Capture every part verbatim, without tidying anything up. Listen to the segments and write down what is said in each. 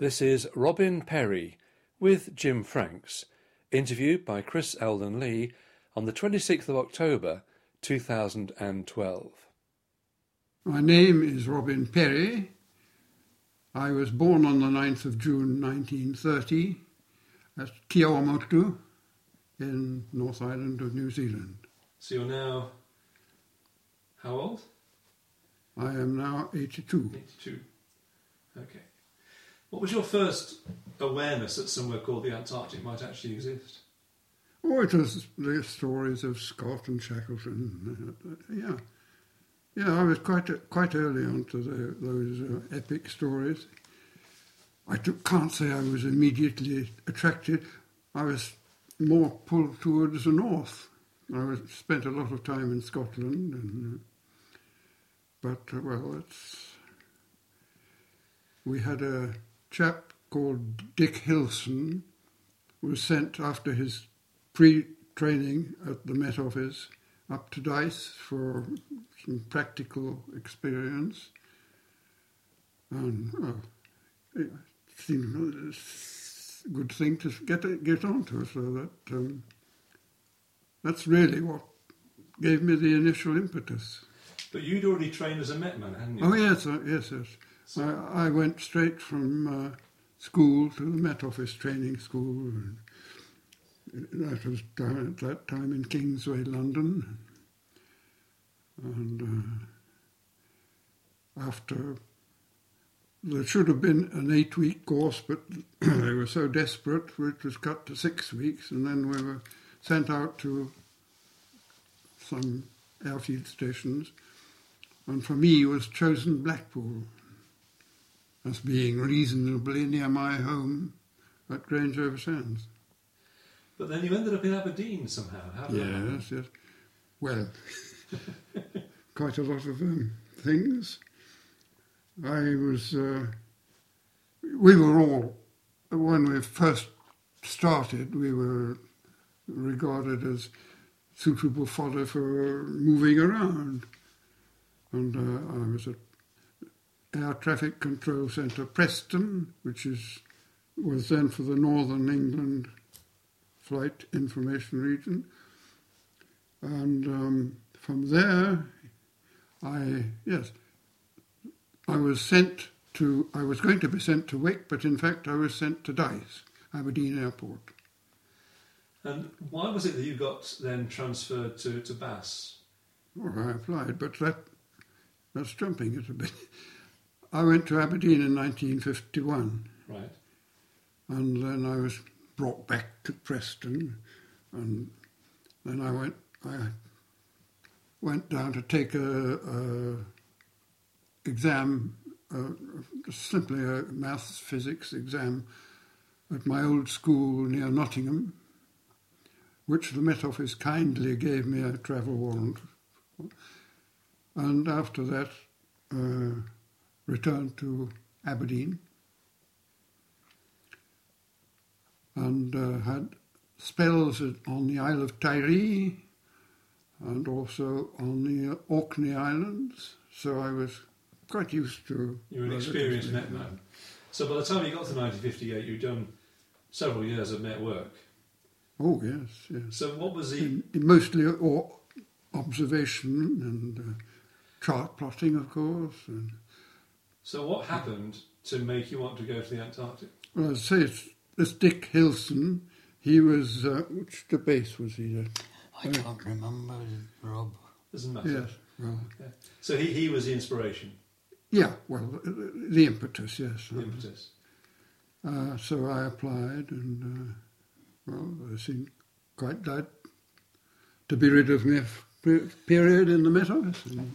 This is Robin Perry with Jim Franks, interviewed by Chris Eldon Lee on the twenty-sixth of October two thousand twelve. My name is Robin Perry. I was born on the ninth of June nineteen thirty at Kiawamotu in North Island of New Zealand. So you're now how old? I am now eighty-two. eighty-two. Okay. What was your first awareness that somewhere called the Antarctic might actually exist? Oh, it was the stories of Scott and Shackleton. Uh, yeah. Yeah, I was quite quite early on to the, those uh, epic stories. I t- can't say I was immediately attracted. I was more pulled towards the north. I was, spent a lot of time in Scotland, and, uh, but uh, well, it's we had a chap called Dick Hilson, was sent after his pre-training at the Met Office up to Dice for some practical experience. And well, it seemed a good thing to get get onto, so that um, that's really what gave me the initial impetus. But you'd already trained as a Met man, hadn't you? Oh yes, uh, yes, yes. So I, I went straight from uh, school to the Met Office training school. And that was down at that time in Kingsway, London. And uh, after, there should have been an eight-week course, but they were so desperate, it was cut to six weeks, and then we were sent out to some airfield stations. And for me was chosen Blackpool as being reasonably near my home at Grange-over-Sands. But then you ended up in Aberdeen somehow. How did that happen? Yes, yes. Well, quite a lot of um, things. I was, uh, we were all, when we first started, we were regarded as suitable fodder for moving around. And uh, I was at Air Traffic Control Centre Preston, which is was then for the Northern England Flight Information Region. And um, from there, I, yes, I was sent to, I was going to be sent to Wick, but in fact I was sent to Dice, Aberdeen Airport. And why was it that you got then transferred to, to Bass? Well, I applied, but that that's jumping it a bit. I went to Aberdeen in nineteen fifty-one. Right. And then I was brought back to Preston, and then I went I went down to take a, a exam, uh, simply a maths physics exam at my old school near Nottingham, which the Met Office kindly gave me a travel warrant. And after that, uh, returned to Aberdeen and uh, had spells on the Isle of Tiree and also on the Orkney Islands. So I was quite used to... You were an experienced Met man. So by the time you got to nineteen fifty-eight, you'd done several years of Met work. Oh, yes, yes. So what was the... In, in mostly or, observation and uh, chart plotting, of course. And so what happened to make you want to go to the Antarctic? well, I'd say it's this Dick Hilson. He was... Uh, which the base was he at? I can't remember, Rob. Doesn't matter. Yes, well... Yeah. So he, he was the inspiration? Yeah, well, the impetus, yes. The impetus. Uh, so I applied and, uh, well, I seemed quite glad to be rid of my period in the Met Office. And,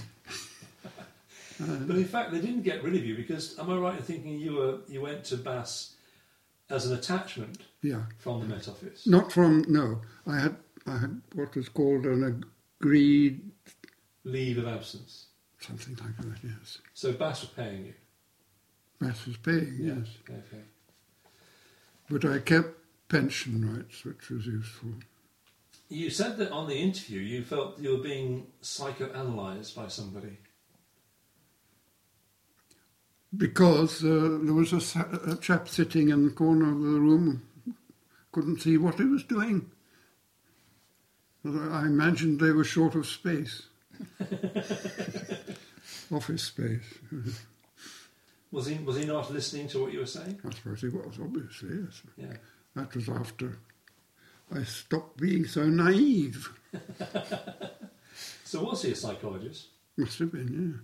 uh, but in fact, they didn't get rid of you because, am I right in thinking you were you went to Bass as an attachment yeah. from the Met Office? Not from, no. I had, I had what was called an agreed... leave of absence. Something like that, yes. So Bass was paying you? Bass was paying, yeah. yes. Okay. But I kept pension rights, which was useful. You said that on the interview you felt you were being psychoanalyzed by somebody. because uh, there was a, sa- a chap sitting in the corner of the room, couldn't see what he was doing. I imagined they were short of space, office space. Was he was he not listening to what you were saying? I suppose he was, obviously, yes. Yeah. That was after I stopped being so naive. So was he a psychologist? Must have been, yeah.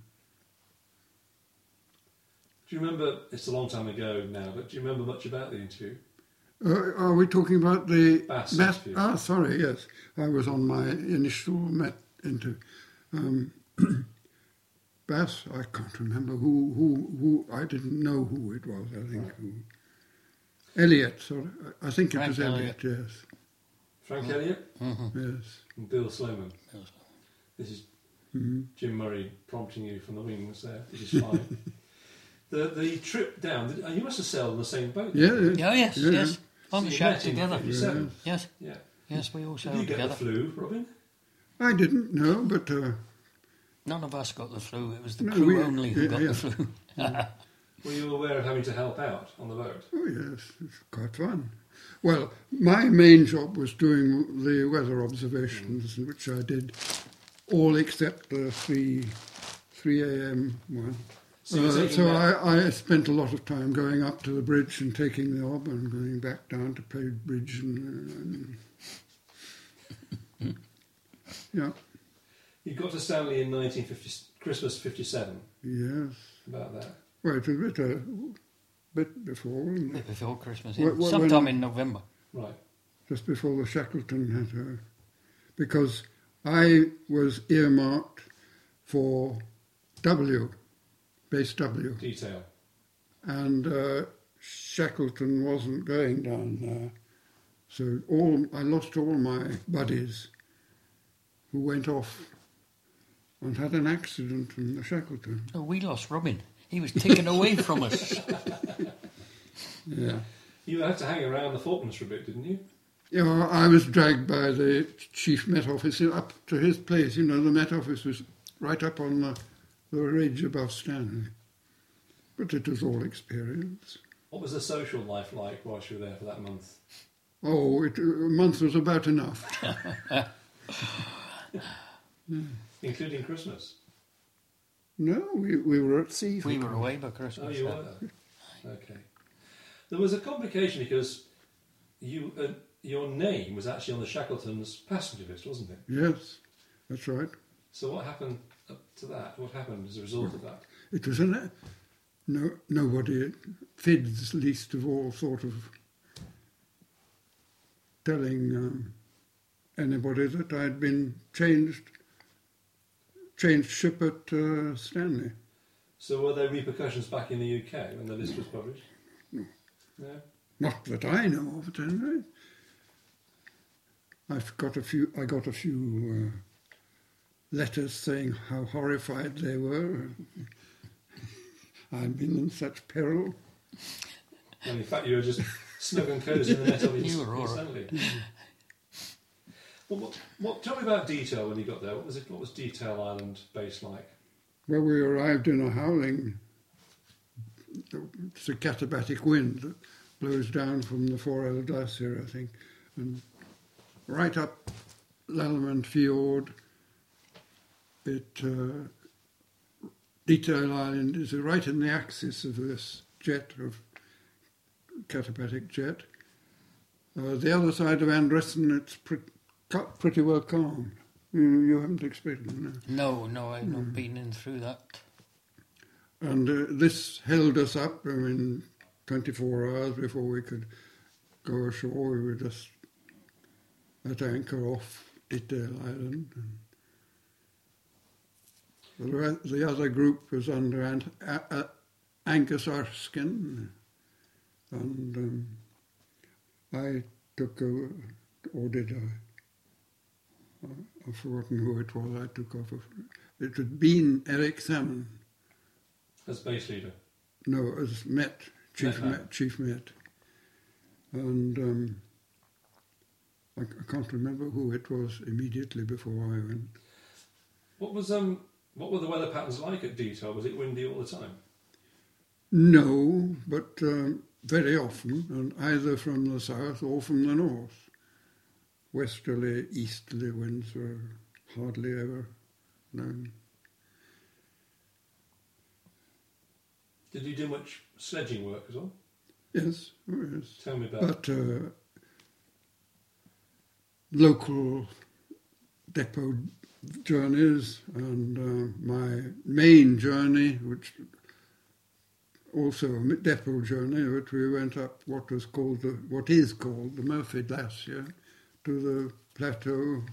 Do you remember, it's a long time ago now, but do you remember much about the interview? Uh, are we talking about the... Bass Bass- interview. Ah, sorry, yes. I was on my initial met into... Um, Bass, I can't remember who, who, who... I didn't know who it was, I think. Who, Elliot, sorry. I think it Frank was Elliot, Elliott. yes. Frank Elliott Yes. and Bill Sloman. Bill This is Mhm. Jim Murray prompting you from the wings there, which is fine. the the trip down, did- you must have sailed on the same boat. Yeah, didn't you? Oh, yes, Yeah. yes. On So the you shack met in together. fifty-seven. Yes, Yeah. yes, we all Did you sailed get together. the flu, Robin? I didn't know, but... Uh, None of us got the flu. It was the No, crew we- only who yeah, got yeah. the flu. Were you aware of having to help out on the boat? Oh, yes, it's quite fun. Well, my main job was doing the weather observations, which I did all except the three a.m. one. So you were Uh, taking so that- I, I spent a lot of time going up to the bridge and taking the ob and going back down to play bridge and, and yeah, You got to Stanley in nineteen fifty, Christmas fifty-seven, yes. about that. Well, it was a bit, a bit before, wasn't it? Bit before Christmas. Wh- wh- Sometime when- in November. Right. Just before the Shackleton had her, because I was earmarked for W, base W, Detail. and uh, Shackleton wasn't going down there. So all I lost all my buddies who went off and had an accident in the Shackleton. Oh, we lost Robin. He was taken away from us. Yeah. You had to hang around the Falklands for a bit, didn't you? Yeah, I was dragged by the chief Met Officer up to his place. You know, the Met Office was right up on the, the ridge above Stanley. But it was all experience. What was the social life like whilst you were there for that month? Oh, it, a month was about enough. Including Christmas? No, we, we were at sea. for We were Christmas. away by Christmas. Oh, you yeah. were? Okay. There was a complication because you uh, your name was actually on the Shackleton's passenger list, wasn't it? Yes, that's right. So what happened up to that? What happened as a result of that? It was an... No, nobody, Fids least of all, thought of telling um, anybody that I'd been changed changed ship at uh, Stanley. So were there repercussions back in the U K when the list was published? No. No? Not that I know of, at any rate. I've got a few. I got a few uh, letters saying how horrified they were. I'd been in such peril. And in fact, you were just snug and cosy in the net of You your were all right. Stanley. Well, what, what, tell me about Detail when you got there. What was it? What was Detail Island base like? Well, we arrived in a howling. It's a katabatic wind that blows down from the Forel Glacier, I think, and right up Lallemand Fjord. It uh, Detail Island is right in the axis of this jet of katabatic jet. Uh, the other side of Andressen, it's pre- pretty well calm. You, you haven't expected it, no. No, no, I've not been in through that. And uh, this held us up. I mean, twenty-four hours before we could go ashore. We were just at anchor off Detail Island. And the, re- the other group was under Ant- a- a- Angus Erskine, and um, I took over, or did I? I've forgotten who it was I took over. It had been Eric Salmon. As base leader. No, as Met, Chief Met, Met, Chief Met. And um, I, I can't remember who it was immediately before I went. What was um? What were the weather patterns like at Detail? Was it windy all the time? No, but um, very often, and either from the south or from the north. Westerly, easterly winds were hardly ever known. Did you do much sledging work as well? Yes, oh yes. Tell me about But uh, local depot journeys, and uh, my main journey, which also a depot journey, which we went up what was called the, what is called the Murphy Glacier to the plateau,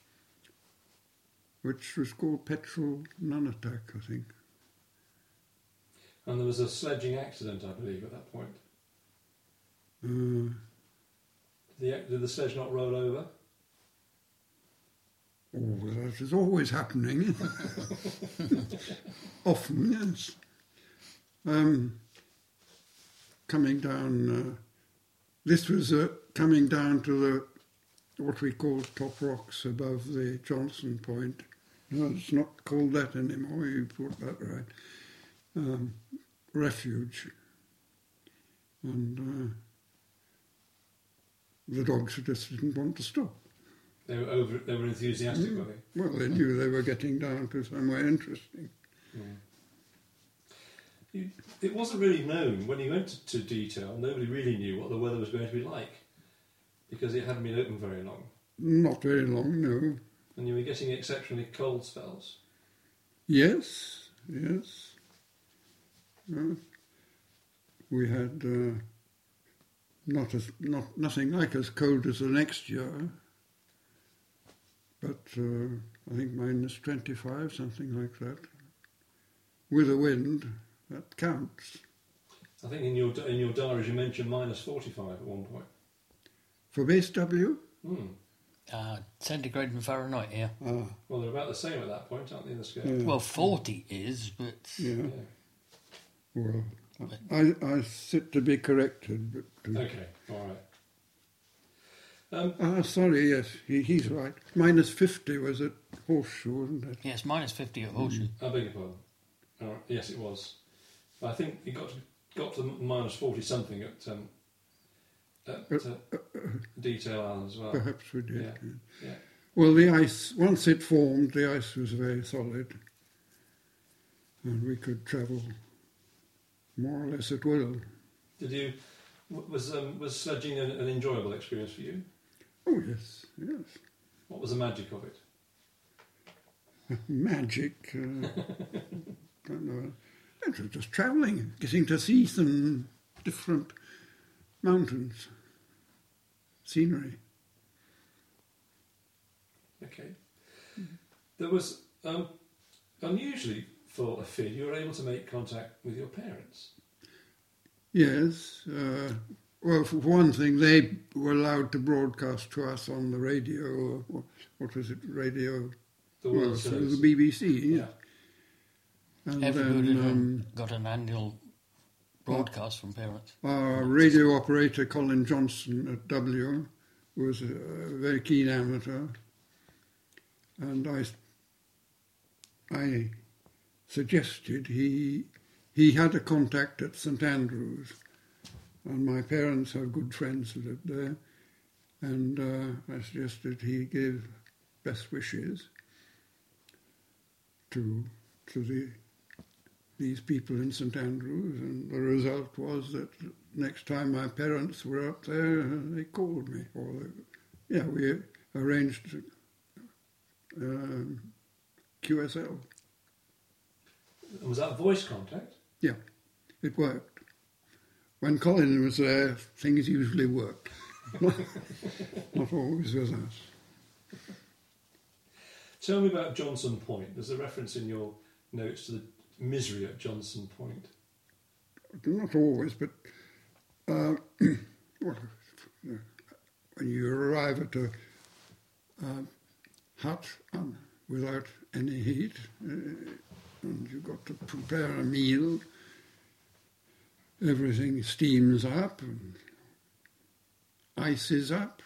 which was called Petrel Nunatak, I think. And there was a sledging accident, I believe, at that point. Uh, Did the, did the sledge not roll over? oh, that is always happening. Often, yes. Um, coming down, uh, this was uh, coming down to the what we call top rocks above the Johnson Point. No, it's not called that anymore. You put that right. Um, refuge, and uh, the dogs just didn't want to stop. They were over. They were enthusiastic, were they? Well, they knew they were getting down to somewhere interesting. Mm. You, it wasn't really known when you went to, to detail. Nobody really knew what the weather was going to be like because it hadn't been open very long, Not very long, no. and you were getting exceptionally cold spells. Yes, yes. Uh, we had uh, not as not nothing like as cold as the next year, but uh, I think minus twenty-five, something like that, with a wind. That counts. I think in your in your diaries you mentioned minus forty-five at one point. For base W? Mm. Uh, centigrade and Fahrenheit, yeah. Ah, Well, they're about the same at that point, aren't they, in the scale? yeah. Well, forty is, but yeah. Yeah. Well, I, I sit to be corrected. But, uh, Okay, all right. Um, ah, sorry, yes, he, he's right. Minus fifty was at Horseshoe, wasn't it? yes, minus fifty at Horseshoe. I beg your pardon. All right. Yes, it was. I think it got to, got to minus forty something at, um, at uh, Detail Island as well. Perhaps we did. Yeah. yeah. Yeah. Well, the ice, once it formed, the ice was very solid, and we could travel more or less at will. Did you was um, was sledging an, an enjoyable experience for you? Oh, yes, yes. What was the magic of it? Magic. Uh, don't know. It was just travelling, getting to see some different mountains, scenery. Okay. There was um, unusually for a F I D, you were able to make contact with your parents. Yes. Uh, well, for one thing, they were allowed to broadcast to us on the radio. Or, what was it? Radio. The Well, World through Shows. the B B C. Yeah. And Everybody then um, got an annual broadcast from parents. our radio operator, Colin Johnson at W, was a very keen amateur. And I, I suggested he, he had a contact at St Andrews. And my parents have good friends who lived there. And uh, I suggested he give best wishes to to the these people in St Andrews, and the result was that next time my parents were up there, they called me. Or they, yeah, we arranged um, Q S L. Was that voice contact? Yeah, it worked. When Colin was there, things usually worked. not, not always with us. Tell me about Johnson Point. There's a reference in your notes to the misery at Johnson Point. Not always, but uh, well, when you arrive at a uh, hut um, without any heat, uh, and you've got to prepare a meal, everything steams up and ice is up.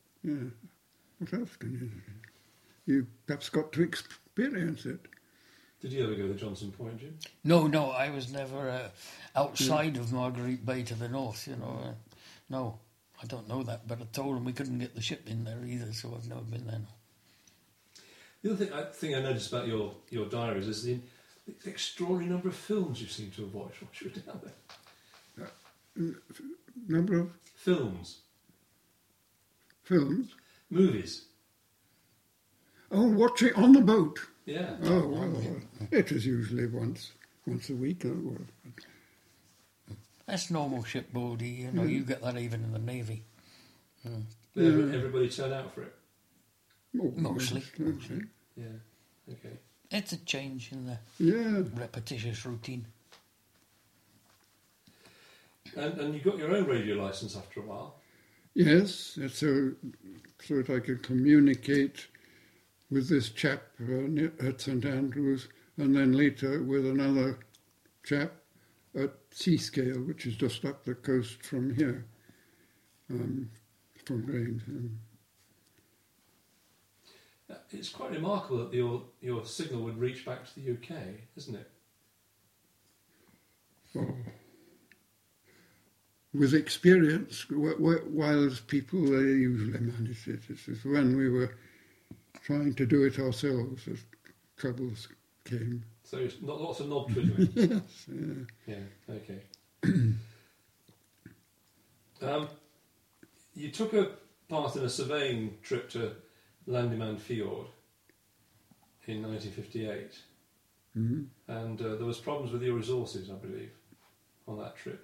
Yeah, what else can you do? You perhaps got to experience it. Did you ever go to Johnson Point, Jim? No, no, I was never uh, outside of Marguerite Bay to the north, you know. Uh, no, I don't know that, but I told them we couldn't get the ship in there either, so I've never been there. No. The other thing I, thing I noticed about your, your diaries is the, the extraordinary number of films you seem to have watched while you were down there. Number of Films. films. Movies. Oh, watching on the boat. Yeah. Oh, well, it was usually once once a week. Or, or, That's normal shipboarding, you know, Mm. you get that even in the Navy. Mm. Did every- everybody turn out for it? oh, Mostly. mostly. Yeah. Okay. It's a change in the Yeah. repetitious routine. And, and you got your own radio licence after a while. Yes, it's so so that I could communicate with this chap uh, near- at St Andrews, and then later with another chap at Seascale, which is just up the coast from here, um, from Grange. Um, Uh, It's quite remarkable that your your signal would reach back to the U K, isn't it? well, with experience, wh- wh- whilst people they usually manage it. It's just when we were trying to do it ourselves that troubles came. So it's not lots of knob twiddling. Yes, yeah. Yeah. Okay. um, you took a part in a surveying trip to Landyman Fjord in nineteen fifty-eight, Mhm. and uh, there was problems with your resources, I believe, on that trip.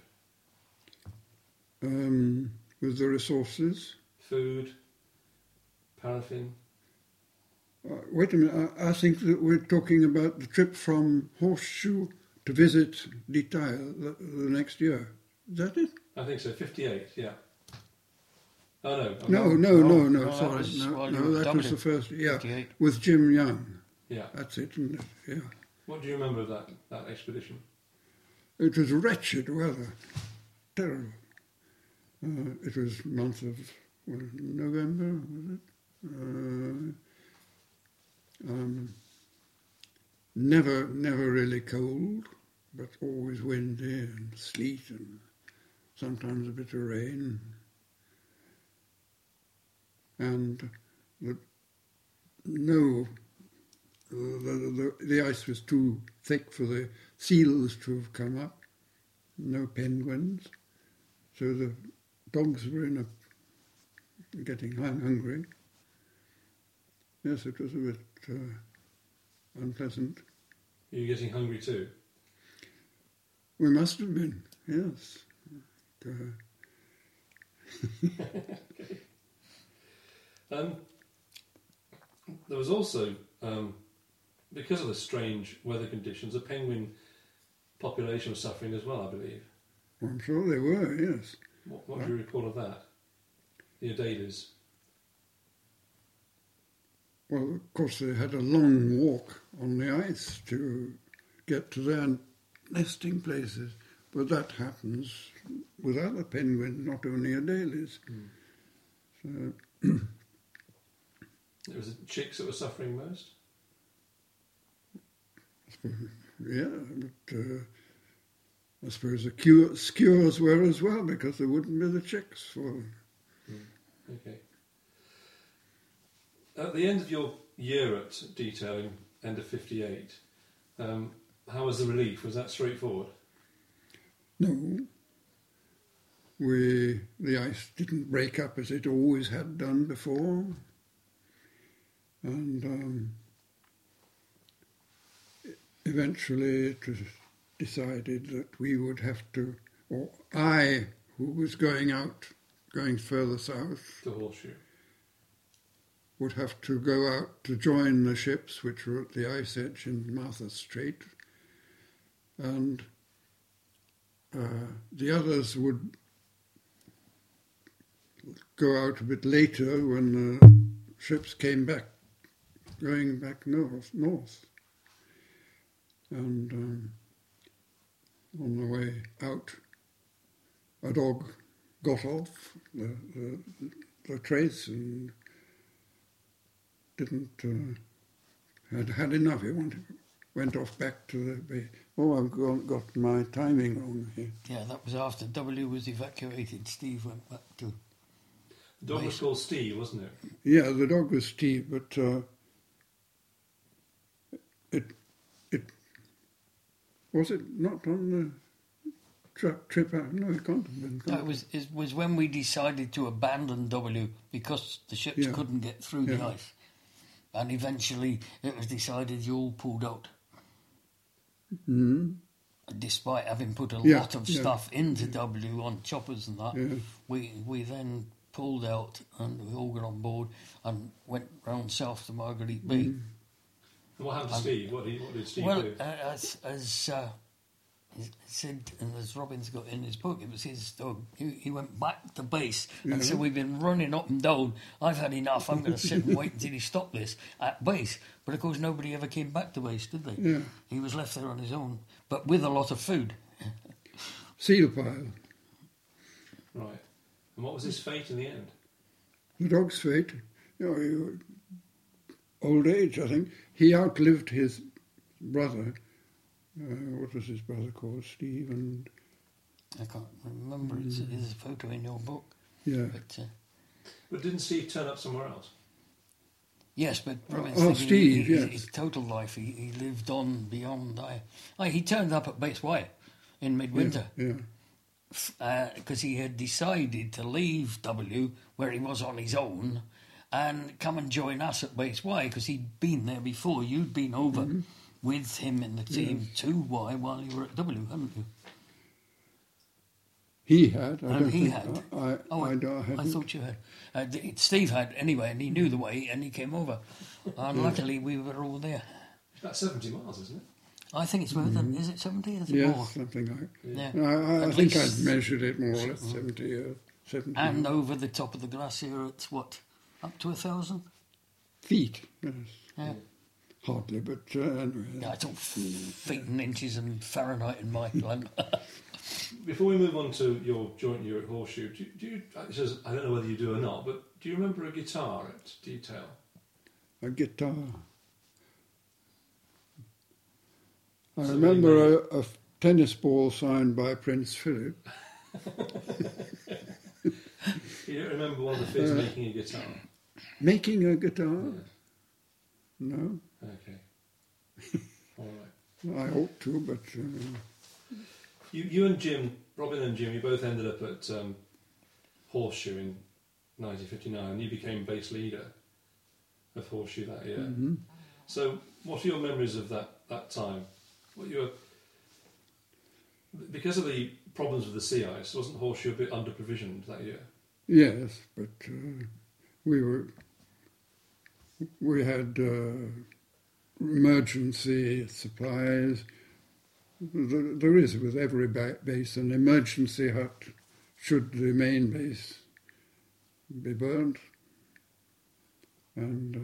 Um, with the resources. Food, paraffin. Uh, wait a minute, I, I think that we're talking about the trip from Horseshoe to visit Detail the, the next year. Is that it? I think so. fifty-eight. Yeah. Oh no. I'm No, wrong. no, no, No, no, no, that sorry. was No, while you no were that done was in the first, yeah, fifty-eight. with Jim Young. Yeah. That's it, isn't it? Yeah. What do you remember of that that expedition? It was wretched weather, terrible. Uh, it was month of what, November, was it? Uh, um, never, never really cold, but always windy and sleet and sometimes a bit of rain. And the, no, the, the, the ice was too thick for the seals to have come up. No penguins. So the dogs were in a, getting hung- hungry. Yes, it was a bit uh, unpleasant. Are you getting hungry too? We must have been, yes. Uh, Um, there was also, um, because of the strange weather conditions, a penguin population was suffering as well, I believe. well, I'm sure they were, yes. What, what do you recall of that? The Adelies. Well, of course, they had a long walk on the ice to get to their nesting places, but that happens with other penguins, not only Adelies. Mm. So, It was the chicks that were suffering most. yeah, but uh, I suppose the cure, skewers were as well, because there wouldn't be the chicks for them. Okay. At the end of your year at Detail, in end of fifty-eight, um, how was the relief? Was that straightforward? No, we the ice didn't break up as it always had done before, and um, eventually it was decided that we would have to, or I, who was going out, going further south, To Horseshoe. would have to go out to join the ships which were at the ice edge in Martha Strait, and uh, the others would go out a bit later when the ships came back, going back north. north. And um, on the way out, a dog got off the, the, the trace and didn't uh, had had enough. He wanted went off back to the base. Oh, I've got, got my timing wrong here. Yeah, that was after W was evacuated. Steve went back to... The dog was base. called Steve, wasn't it? Yeah, the dog was Steve, but uh, it it was it not on the tri- trip out? No, it can't have been. No, it was, it was when we decided to abandon W because the ships Yeah. couldn't get through the Yeah. ice. And eventually it was decided you all pulled out. Mm. Despite having put a Yeah, lot of yeah. stuff into W on choppers and that, Yeah. we we then pulled out and we all got on board and went round south to Marguerite Bay. Mm. And what happened to Um, Steve? What did, what did Steve Well, do? uh, as as uh, he said, and as Robin's got in his book, it was his dog. He, he went back to base and Yeah. said, "We've been running up and down. I've had enough. I'm going to sit and wait until he stopped this at base." But of course, nobody ever came back to base, did they? Yeah. He was left there on his own, but with a lot of food. Seal pile. Right. And what was his fate in the end? The dog's fate. You know, he- old age, I think. He outlived his brother. Uh, what was his brother called? Steve and I can't remember. It's, there's a photo in your book. yeah. But uh, But didn't Steve turn up somewhere else? yes, but Robin's oh, thinking Steve, he, he- yes. his total life, he, he lived on beyond. I, I, he turned up at Base Y in midwinter. Yeah. Because he had decided to leave W, where he was on his own, and come and join us at Base Y, because he'd been there before. You'd been over Mm-hmm. with him in the team to Y while you were at W, hadn't you? He had. I And don't he think, had. I, I, Oh, I, I, don't- I I hadn't. thought you had. Uh, d- Steve had, anyway, and he knew the way, and he came over. And luckily, we were all there. It's about seventy miles, isn't it? I think it's worth it. Is it seventy? Is it Yes, more? something like. Yeah. I, I, I At think least- I'd measured it more or less seventy. Uh, seventy And over the top of the glacier, it's what? Up to a thousand? feet. Yes. Yeah. Hardly, but uh, anyway. Yeah, it's all feet and inches and Fahrenheit in my land. Before we move on to your joint year at Horseshoe, do, do you, this is, I don't know whether you do or not, but do you remember a guitar at Detail? A guitar. I So remember a, a tennis ball signed by Prince Philip. You don't remember one of the Fizz Uh, making a guitar? Making a guitar? Yeah. No, Okay. All right. I ought to, but uh, You, you and Jim, Robin and Jim, you both ended up at um, Horseshoe in nineteen fifty-nine, and you became base leader of Horseshoe that year. mhm. So, what are your memories of that, that time? What you were, because of the problems with the sea ice, wasn't Horseshoe a bit under-provisioned that year? yes, but uh, we were we had uh, emergency supplies. There there is with every ba- base an emergency hut should the main base be burnt, and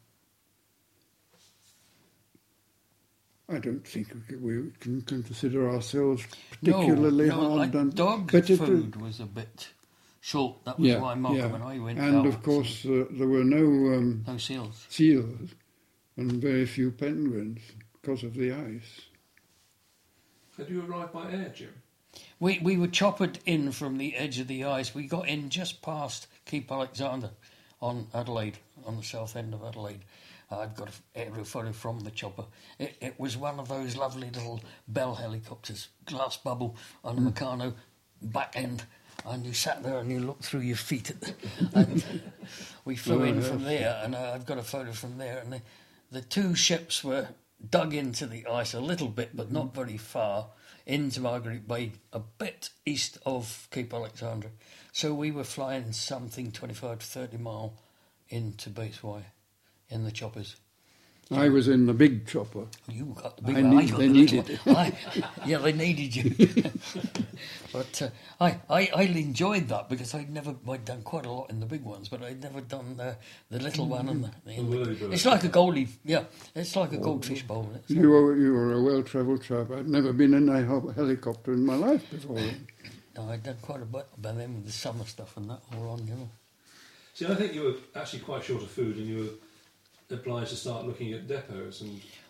uh, I don't think we can, we can consider ourselves particularly no, no, hard like done. dog but it- food was a bit short. That was why Malcolm and I went and out. of course uh, there were no um, No seals. seals and very few penguins because of the ice. Had you arrived by air, Jim? We we were choppered in from the edge of the ice. We got in just past Cape Alexander on Adelaide, on the south end of Adelaide. Uh, I've got an aerial photo from the chopper. It, it was one of those lovely little Bell helicopters, glass bubble on the Meccano back end, and you sat there and you looked through your feet at the, and we flew Oh, in yes. from there, and uh, I've got a photo from there, and the, the two ships were dug into the ice a little bit, but not very far, into Margaret Bay, a bit east of Cape Alexandra. So we were flying something twenty-five to thirty mile into Base Y in the choppers. I was in the big chopper. You got the big I one. need- got they the needed little one. I, yeah, they needed you. But uh, I, I, I enjoyed that because I'd never, I'd done quite a lot in the big ones, but I'd never done the, the little one. And the, in The the, whirly-bird. it's like a goldie, yeah, it's like a goldfish bowl. It's You were, you were a well-travelled chap. I'd never been in a hel- helicopter in my life before. No, I'd done quite a bit by then with the summer stuff and that all on, you know. See, I think you were actually quite short of food, and you were obliged to start looking at depots and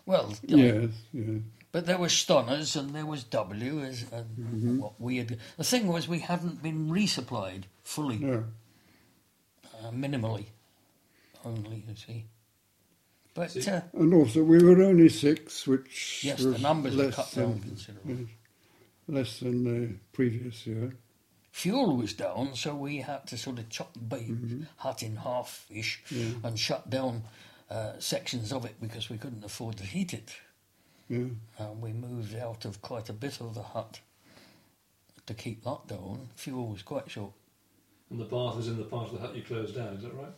Well, Yes, yes. but there were Stonners and there was W, as, and Mm-hmm. what we had. The thing was, we hadn't been resupplied fully, No. uh, minimally, only, you see. But See- uh, And also, we were only six, which yes, was the numbers were less cut than, down considerably. yes, less than the previous year. Fuel was down, so we had to sort of chop the Mm-hmm. hut in half-ish and shut down uh, sections of it because we couldn't afford to heat it. Yeah. And we moved out of quite a bit of the hut to keep that down. Fuel was quite short. And the bath was in the part of the hut you closed down, is that right?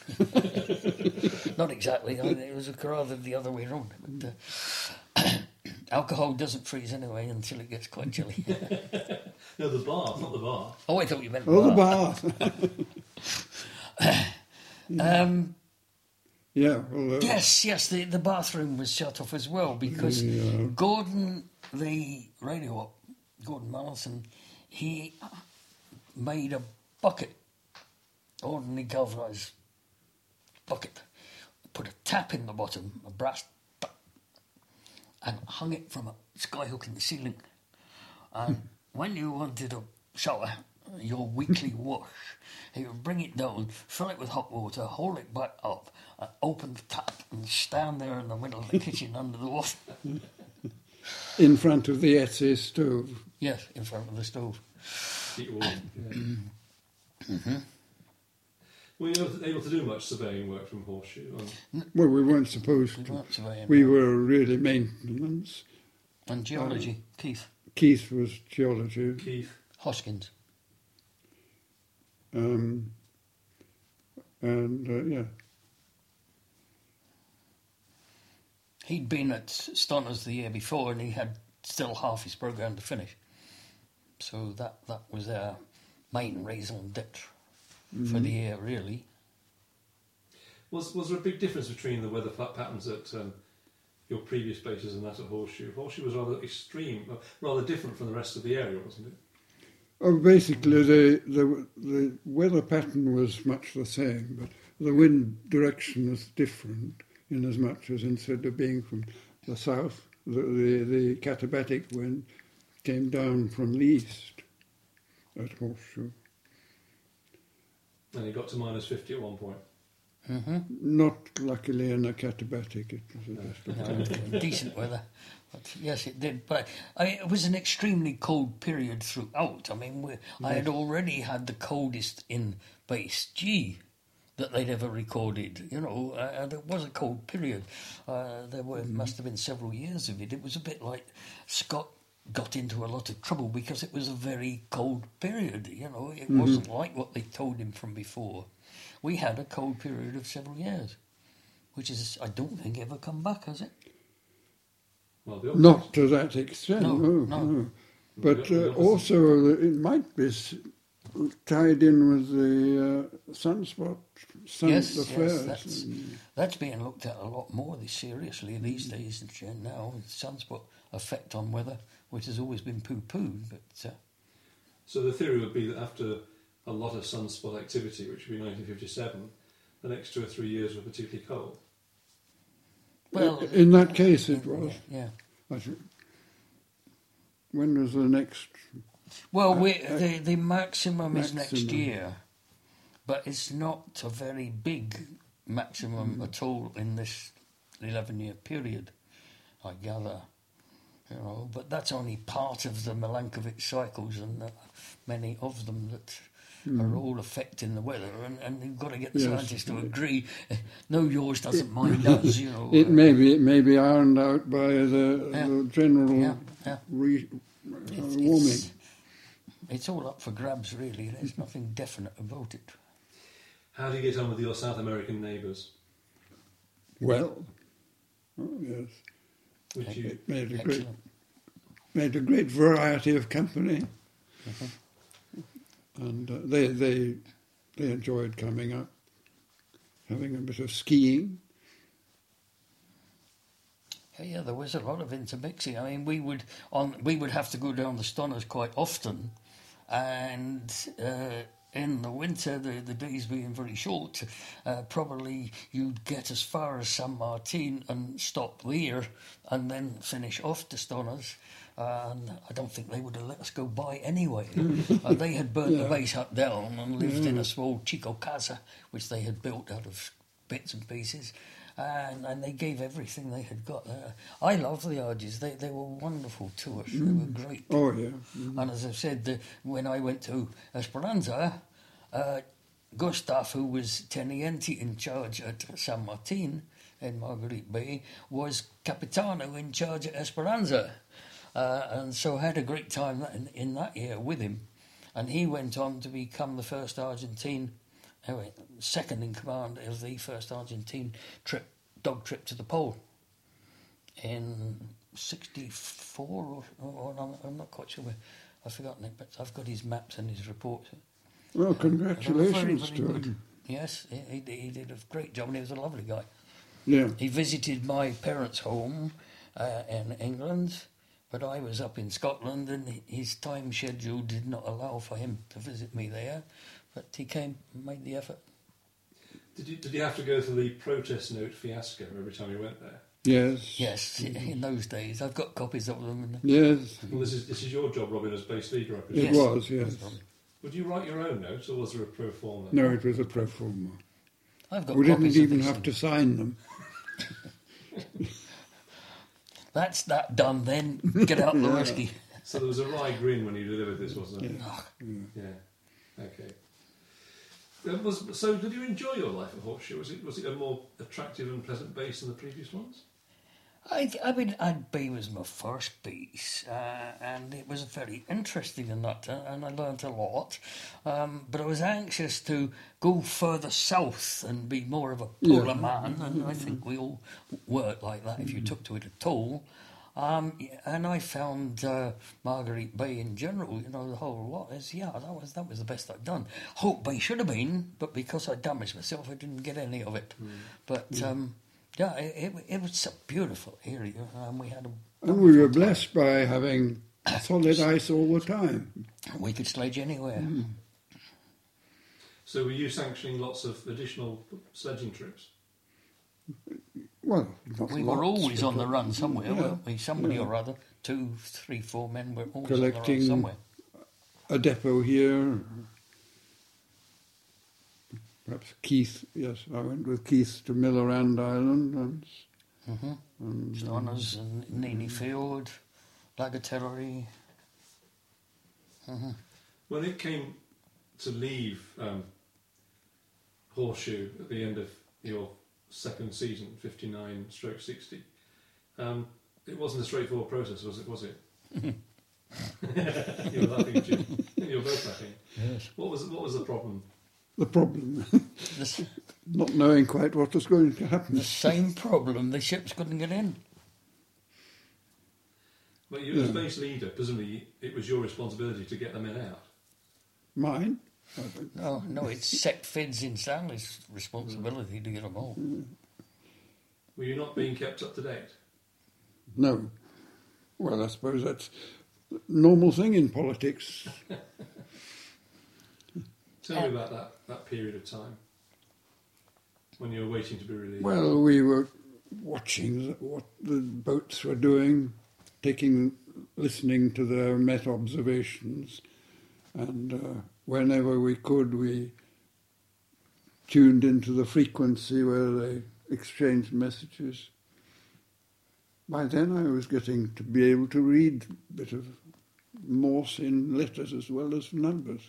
Not exactly. I mean, it was rather the other way around. But, uh, alcohol doesn't freeze anyway until it gets quite chilly. No, the bath, not the bath. Oh, I thought you meant Oh, the bath. bath. Um, Yeah, well, uh, yes, yes, the, the bathroom was shut off as well because Yeah. Gordon, the radio op, Gordon Mallison, he made a bucket, ordinary galvanised bucket, put a tap in the bottom, a brass tap, and hung it from a skyhook in the ceiling. And when you wanted a shower, your weekly wash, he would bring it down, fill it with hot water, hold it back up, and open the tap and stand there in the middle of the kitchen under the water. in front of the Etsy stove. Yes, in front of the stove. Keep warm. Yeah. Were you able to, able to do much surveying work from Horseshoe? On, Well, we weren't supposed We to. weren't surveying. We were really maintenance. And geology, Keith Keith was geology. Keith? Hoskins. Um, and, uh, yeah. He'd been at Stonners the year before and he had still half his programme to finish. So that, that was our main raison d'etre for the year, really. Was was there a big difference between the weather flat patterns at um, your previous bases and that at Horseshoe? Horseshoe was rather extreme, uh, rather different from the rest of the area, wasn't it? Oh, basically, the, the the weather pattern was much the same, but the wind direction was different in as much as instead of being from the south, the, the, the katabatic wind came down from the east at Horseshoe. And it got to minus fifty at one point. Mm-hmm. Not luckily in a katabatic, it was just a No, decent weather. But yes, it did. But I, it was an extremely cold period throughout. I mean, we, I had already had the coldest in base G that they'd ever recorded. You know, uh, and it was a cold period. Uh, there were must have been several years of it. It was a bit like Scott got into a lot of trouble because it was a very cold period. You know, it wasn't like what they told him from before. We had a cold period of several years, which is, I don't think, ever come back, has it? Well, the opposite. Not to that extent, No, no. no. no. But The- the uh, opposite. also, it might be s- tied in with the uh, sunspot, sun, Yes, the yes, flares. that's- That's being looked at a lot more this seriously these days and now. Sunspot effect on weather, which has always been poo-pooed, but uh, So the theory would be that after a lot of sunspot activity, which would be nineteen fifty-seven, the next two or three years were particularly cold. well, In that case, it was. yeah. I think- When was the next? Well, we, Uh, the the maximum, is next maximum. year, but it's not a very big maximum Mm. at all in this eleven-year period, I gather. You know, but that's only part of the Milankovitch cycles, and uh, many of them that are all affecting the weather, and, and you've got to get the Mm. Yes. scientists to agree. No, yours doesn't, mine does. You know, It uh, may be it may be ironed out by the, Yeah. the general Yeah, yeah. Re, uh, It's, warming. it's, it's all up for grabs, really. There's nothing definite about it. How do you get on with your South American neighbours? Well, oh, yes, Which you, it made a great Excellent. made a great variety of company, and uh, they they they enjoyed coming up, having a bit of skiing. Yeah, yeah, there was a lot of intermixing. I mean, we would on we would have to go down the Stonners quite often, and uh, in the winter, the, the days being very short, uh, probably you'd get as far as San Martin and stop there and then finish off to Stoners. Uh, and I don't think they would have let us go by anyway. uh, they had burnt Yeah. the base hut down and lived Yeah. in a small Chico casa, which they had built out of bits and pieces. And, and they gave everything they had got there. I love the Arges. They they were wonderful to us. They were great. Oh, yeah. And as I've said, the, when I went to Esperanza, uh, Gustav, who was Teniente in charge at San Martin in Marguerite Bay, was Capitano in charge at Esperanza. Uh, and so I had a great time in, in that year with him. And he went on to become the first Argentine, anyway, second in command of the first Argentine trip, dog trip to the pole in sixty-four, or, or I'm, I'm not quite sure. I've forgotten it, but I've got his maps and his reports. Well, They were congratulations very, very to good. him. Yes, he, he, he did a great job, and he was a lovely guy. Yeah. He visited my parents' home uh, in England, but I was up in Scotland, and his time schedule did not allow for him to visit me there. But he came and made the effort. Did you, did you have to go through the protest note fiasco every time you went there? Yes. Yes, in those days. I've got copies of them. And Yes. Well, this is this is your job, Robin, as base leader, I It presume. Yes. was, yes. Would you write your own notes, or was there a pro forma? No, it was a pro forma. I've got We didn't copies even of have to sign them. That's that done then. Get out the Yeah. whiskey. So there was a wry grin when you delivered this, wasn't there? Yeah. Yeah. Okay. Uh, Was, so, did you enjoy your life at Horseshoe? Was it was it a more attractive and pleasant base than the previous ones? I, I mean, Ag Bay was my first piece, uh, and it was very interesting in that, uh, and I learnt a lot. Um, but I was anxious to go further south and be more of a polar Yeah. man, and I think we all were like that if you took to it at all. Um, yeah, and I found uh, Marguerite Bay in general, you know, the whole lot is, yeah, that was that was the best I'd done. Hope Bay should have been, but because I damaged myself, I didn't get any of it. But um, yeah, it, it, it was a beautiful area, and we had a And we were blessed by having solid ice all the time. we could sledge anywhere. So, were you sanctioning lots of additional sledging trips? Well, not We lots, were always but, on the run somewhere, yeah, weren't we? Somebody yeah. or other, two, three, four men were always Collecting- on the run somewhere. A depot here. Perhaps Keith, yes, I went with Keith to Millerand Island. And, Mm-hmm. and, Stoners and Nini Field, Lagatellery. Mm-hmm. When it came to leave um, Horseshoe at the end of your second season, fifty-nine stroke sixty, um, it wasn't a straightforward process, was it? Was it? You're laughing, Jim. You're both laughing. Yes. What was what was the problem? the problem, The, s- not knowing quite what was going to happen. the same problem, the ships couldn't get in. But you, as Yeah. base leader, presumably it was your responsibility to get the men out. Mine? I don't- No, no, it's Sec Fids in Stanley's responsibility to get them all. Were you not being kept up to date? No. Well, I suppose that's a normal thing in politics. Tell me about that, that period of time when you were waiting to be released. Well, we were watching what the boats were doing, taking, listening to their Met observations, and uh, whenever we could, we tuned into the frequency where they exchanged messages. By then, I was getting to be able to read a bit of Morse in letters as well as numbers.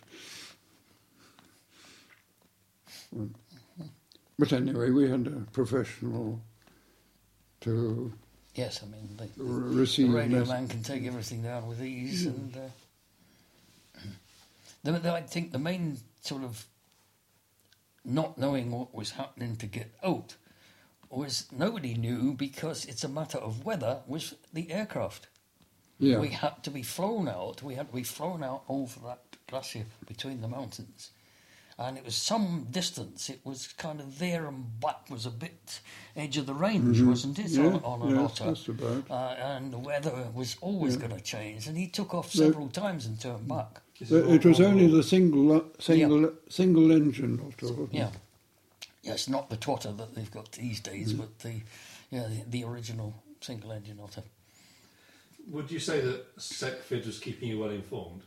But anyway, we had a professional to Yes, I mean, the, the, r- the receive radio mess- man can take everything down with ease. And uh, the, the, I think the main sort of not knowing what was happening to get out was nobody knew, because it's a matter of weather, was the aircraft. Yeah. We had to be flown out. We had to be flown out over that glacier between the mountains. And it was some distance. It was kind of there and back was a bit edge of the range, wasn't it, Yeah, on, on an yes, otter? just about. Uh, and the weather was always Yeah. going to change. And he took off Yeah. several times and turned back. This is The- it was World only War- the single single single engine auto. wasn't Yeah. it? Yes, not the twotter that they've got these days, but the yeah the, the original single engine auto. Would you say that Seckford was keeping you well informed?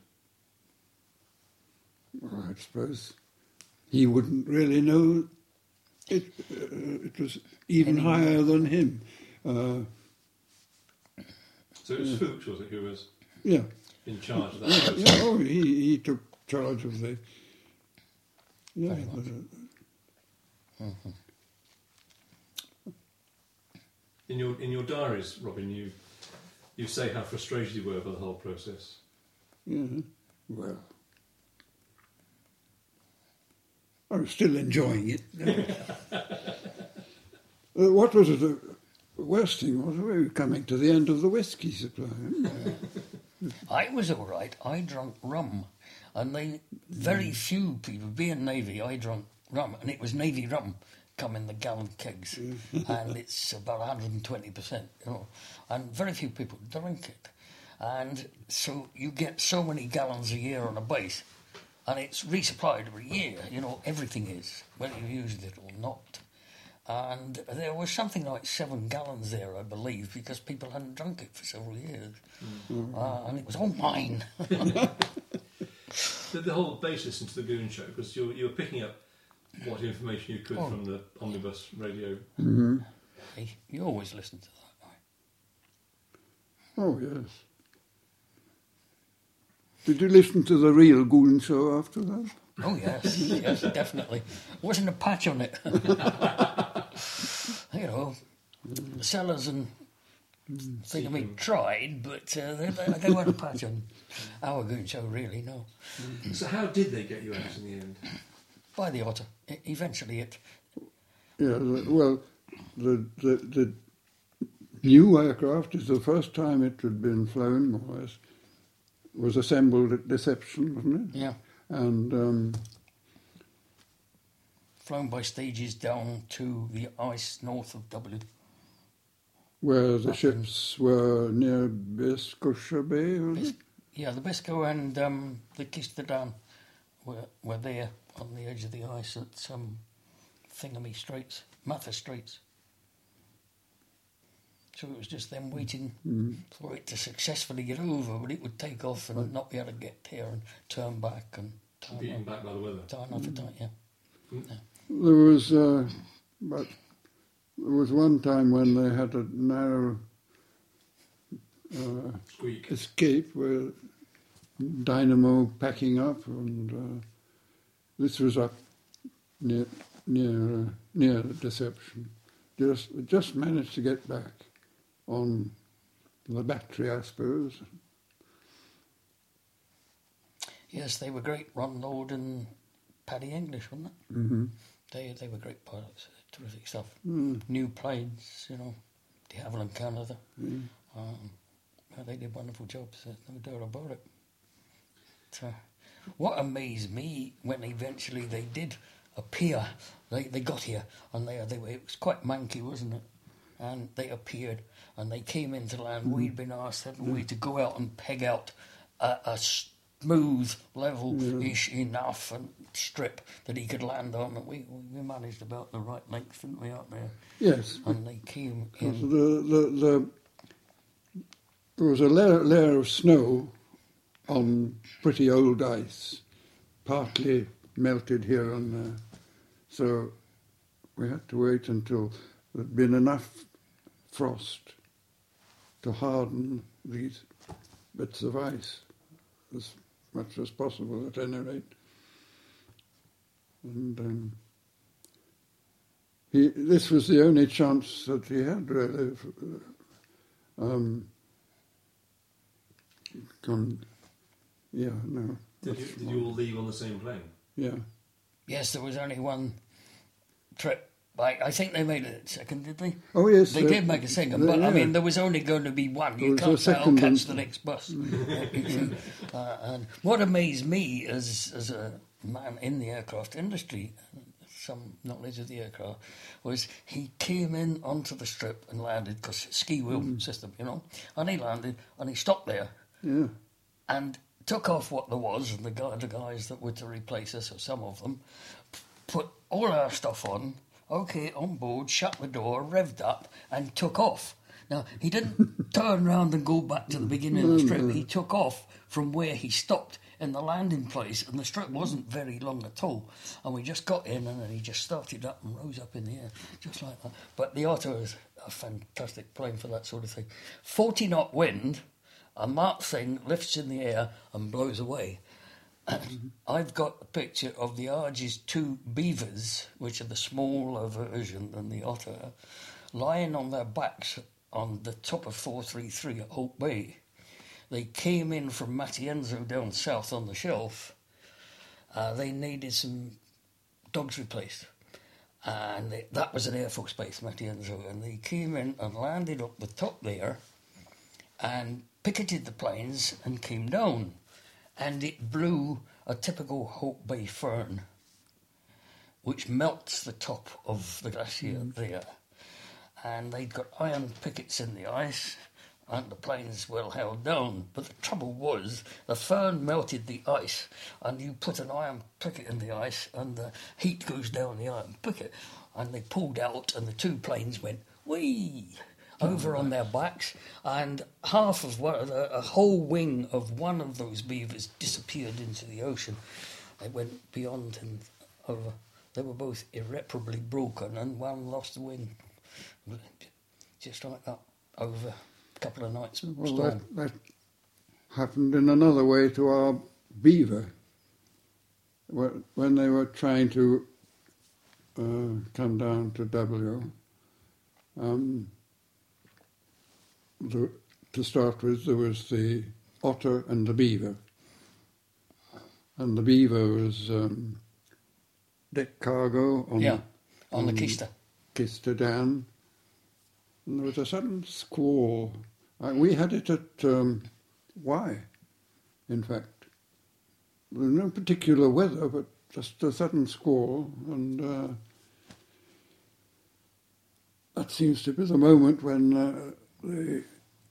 Well, I suppose he wouldn't really know. It uh, it was even Any- higher than him. Uh, So it was Fuchs, was it, who was yeah. in charge of that Yeah, process? yeah, oh, he, he took charge of the. Yeah, Very much. the- In your in your diaries, Robin, you you say how frustrated you were by the whole process. yeah. Well, I was still enjoying it. Uh, what was it? The worst thing was we were coming to the end of the whiskey supply. I was all right. I drank rum, and they very few people. Being Navy, I drank rum, and it was Navy rum come in the gallon kegs, and it's about one hundred twenty percent, you know, and very few people drink it, and so you get so many gallons a year on a base, and it's resupplied every year. You know, everything is, whether you used it or not. And there was something like seven gallons there, I believe, because people hadn't drunk it for several years. Uh, and it was all mine. The, the whole basis into the Goon Show was you, you were picking up what information you could Oh. from the omnibus radio. Mm-hmm. Hey, you always listen to that. Oh yes. Did you listen to the real Goon Show after that? Oh, yes, yes, definitely. Wasn't a patch on it. You know, Sellers and Thing of Me tried, but uh, they, they, they weren't a patch on our Goon Show, really, no. So how did they get you out in the end? By the otter. E- eventually it... Yeah. The, well, the, the the new aircraft is the first time it had been flown, more or less. Was assembled at Deception, wasn't it? Yeah. And um, Flown by stages down to the ice north of Dublin. where the ships were near Biscayne Bay, was it? Yeah, the Bisco and um, the Kistadan were, were there on the edge of the ice at some Thingamy Straits, Mather Straits. So it was just them waiting Mm. for it to successfully get over, but it would take off and not be able to get there and turn back and turn Beaten off, back by the weather. turn off at tight, yeah. There was, uh, but there was one time when they had a narrow uh, Squeak. escape where dynamo packing up, and uh, this was up near near uh, near the Deception. Just just managed to get back on the battery, I suppose. Yes, they were great, Ron Lord and Paddy English, wasn't it? Mm-hmm. They they were great pilots, terrific stuff. Mm. New planes, you know, de Havilland Canada. Mm. Um, well, they did wonderful jobs, there's no doubt about it. So, what amazed me when eventually they did appear, they they got here, and they they were, it was quite manky, wasn't it? And they appeared, and they came into land. Mm. We'd been asked, hadn't we, to go out and peg out a, a smooth, level-ish enough and strip that he could land on. And we we managed about the right length, didn't we, out there? Yes. And they came So in. the, the, the, there was a layer, layer of snow on pretty old ice, partly melted here and there. So we had to wait until there'd been enough frost to harden these bits of ice as much as possible, at any rate. And um, he, this was the only chance that he had, really. Of, uh, um, come, yeah, no. Did you, that's did you all leave on the same plane? Yeah. Yes, there was only one trip. I, I think they made a second, did they? Oh, yes. They uh, did make a second, the- but I yeah. mean, there was only going to be one. You There was can't a say, "I'll second catch and- the next bus." uh, and what amazed me as as a man in the aircraft industry, some knowledge of the aircraft, was he came in onto the strip and landed, because ski wheel Mm. system, you know, and he landed and he stopped there, Yeah. and took off what there was, and the, guy, the guys that were to replace us, or some of them, p- put all our stuff on, okay, on board, shut the door, revved up, and took off. Now, he didn't turn round and go back to the beginning of the strip. He took off from where he stopped in the landing place, and the strip wasn't very long at all. And we just got in, and then he just started up and rose up in the air, just like that. But the Otter is a fantastic plane for that sort of thing. forty knot wind, and that thing lifts in the air and blows away. And I've got a picture of the Argy's two Beavers, which are the smaller version than the Otter, lying on their backs on the top of four three three at Hope Bay. They came in from Matienzo down south on the shelf. Uh, they needed some dogs replaced. And they, that was an Air Force base, Matienzo. And they came in and landed up the top there and picketed the planes and came down. And it blew a typical Hope Bay fern, which melts the top of the glacier mm. there. And they'd got iron pickets in the ice, and the planes well held down. But the trouble was, the fern melted the ice, and you put an iron picket in the ice, and the heat goes down the iron picket. And they pulled out, and the two planes went, whee, over on their backs, and half of one, a whole wing of one of those beavers disappeared into the ocean. They went beyond and over. They were both irreparably broken, and one lost the wing. Just like that, over a couple of nights. Well, that, that happened in another way to our beaver. When they were trying to uh, come down to W, um, the, to start with, there was the otter and the beaver. And the beaver was um, deck cargo on, yeah, on, on the Kista. Kista Dam. And there was a sudden squall. Uh, we had it at um, Y, in fact. There was no particular weather, but just a sudden squall. And uh, that seems to be the moment when uh, the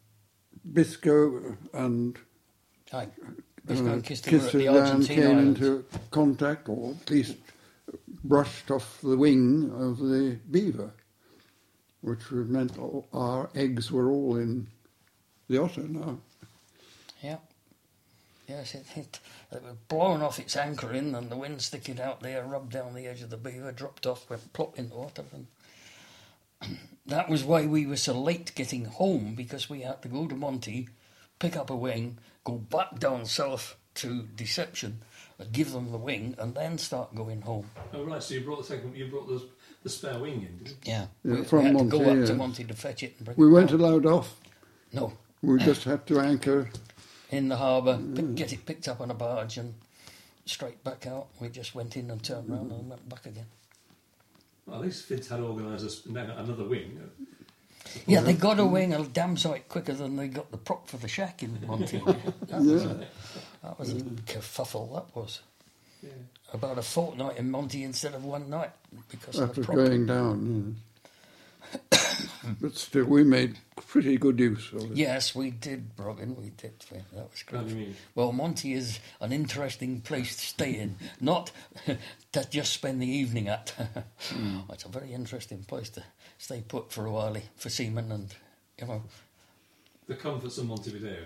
Biscoe and Aye. Biscoe uh, and Kista were at the Kista Argentine came Islands. into contact, or at least brushed off the wing of the beaver, which meant all, our eggs were all in the Otter now. Yeah. Yes, it, it, it was blown off its anchor in, and the wind sticking out there, rubbed down the edge of the beaver, dropped off, went plop in the water. And that was why we were so late getting home, because we had to go to Monty, pick up a wing, go back down south to Deception, give them the wing, and then start going home. Oh right, so you brought the second, you brought the the spare wing in, did you? Yeah, yeah we, from we had Monty, to go up yeah. to Monty to fetch it and bring We it weren't back. allowed off. No. We just had to anchor. In the harbour, pick, get it picked up on a barge and straight back out. We just went in and turned round and went back again. Well, at least Fids had organised us another wing. Yeah, they got a wing a damn sight quicker than they got the prop for the shack in Monty. That was, a, that was a kerfuffle, that was. Yeah. About a fortnight in Monty instead of one night because That of the was prop. going down, yes. But still, we made pretty good use of it. Yes, we did, Robin, we did. Yeah, that was great. How do you mean? Well, Monty is an interesting place to stay in, not to just spend the evening at. mm. It's a very interesting place to stay put for a while for seamen and, you know. The comforts of Montevideo.